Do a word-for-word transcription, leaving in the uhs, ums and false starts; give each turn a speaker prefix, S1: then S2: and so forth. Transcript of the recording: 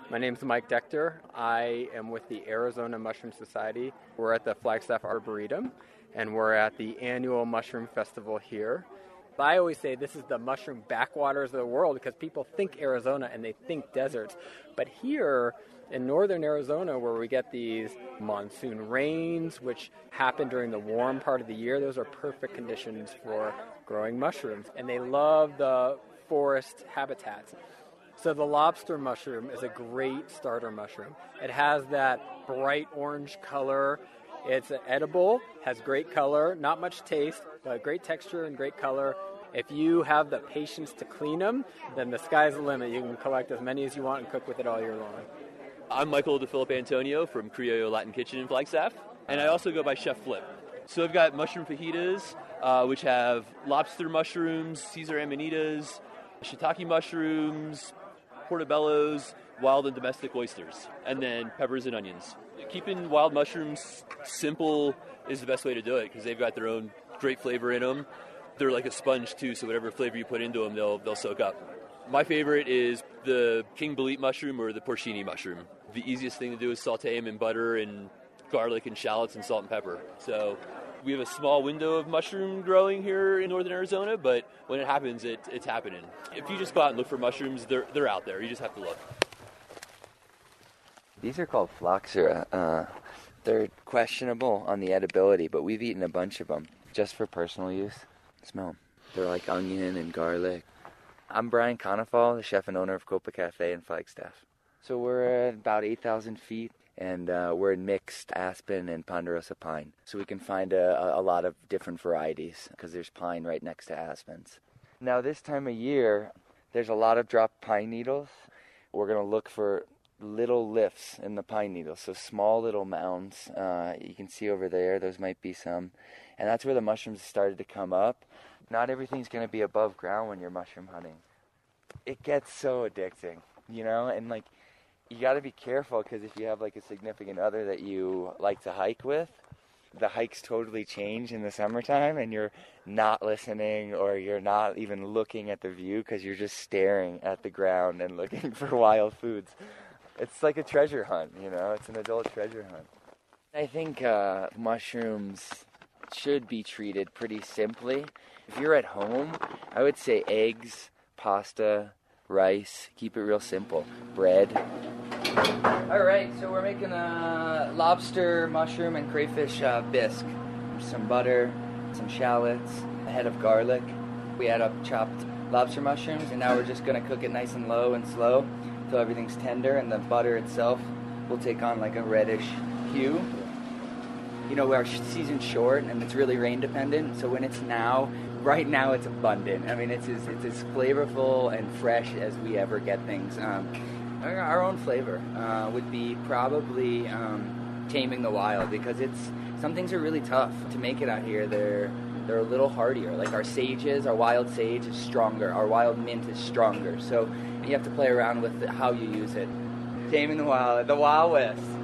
S1: My name's Mike Decter. I am with the Arizona Mushroom Society. We're at the Flagstaff Arboretum, and we're at the annual Mushroom Festival here. I always say this is the mushroom backwaters of the world because people think Arizona and they think deserts. But here in northern Arizona, where we get these monsoon rains, which happen during the warm part of the year, those are perfect conditions for growing mushrooms. And they love the forest habitats. So the lobster mushroom is a great starter mushroom. It has that bright orange color. It's edible, has great color, not much taste, but great texture and great color. If you have the patience to clean them, then the sky's the limit. You can collect as many as you want and cook with it all year long.
S2: I'm Michael DeFilippo Antonio from Criollo Latin Kitchen in Flagstaff, and I also go by Chef Flip. So I've got mushroom fajitas, uh, which have lobster mushrooms, Caesar amanitas, shiitake mushrooms, portobellos, wild and domestic oysters, and then peppers and onions. Keeping wild mushrooms simple is the best way to do it because they've got their own great flavor in them. They're like a sponge too, so whatever flavor you put into them, they'll they'll soak up. My favorite is the king bolete mushroom or the porcini mushroom. The easiest thing to do is saute them in butter and garlic and shallots and salt and pepper. So we have a small window of mushroom growing here in northern Arizona, but when it happens, it, it's happening. If you just go out and look for mushrooms, they're they're out there. You just have to look.
S3: These are called Phloxera. Uh, they're questionable on the edibility, but we've eaten a bunch of them just for personal use. Smell them. They're like onion and garlic. I'm Brian Conifal, the chef and owner of Copa Cafe in Flagstaff. So we're at about eight thousand feet. And uh, we're in mixed aspen and ponderosa pine. So we can find a, a lot of different varieties because there's pine right next to aspens. Now this time of year, there's a lot of dropped pine needles. We're going to look for little lifts in the pine needles, so small little mounds. Uh, you can see over there, those might be some. And that's where the mushrooms started to come up. Not everything's going to be above ground when you're mushroom hunting. It gets so addicting, you know, and like, you got to be careful because if you have like a significant other that you like to hike with, the hikes totally change in the summertime and you're not listening or you're not even looking at the view because you're just staring at the ground and looking for wild foods. It's like a treasure hunt, you know, it's an adult treasure hunt. I think uh, mushrooms should be treated pretty simply. If you're at home, I would say eggs, pasta, rice, keep it real simple. Bread.
S4: All right, so we're making a lobster, mushroom, and crayfish uh, bisque. Some butter, some shallots, a head of garlic. We add up chopped lobster mushrooms, and now we're just going to cook it nice and low and slow until everything's tender, and the butter itself will take on like a reddish hue. You know, our season's short, and it's really rain dependent, so when it's now, right now it's abundant. I mean, it's as, it's as flavorful and fresh as we ever get things. Um, our own flavor uh, would be probably um, taming the wild, because it's some things are really tough to make it out here. They're they're a little hardier. Like our sages, our wild sage is stronger. Our wild mint is stronger. So you have to play around with how you use it. Taming the wild, the Wild West.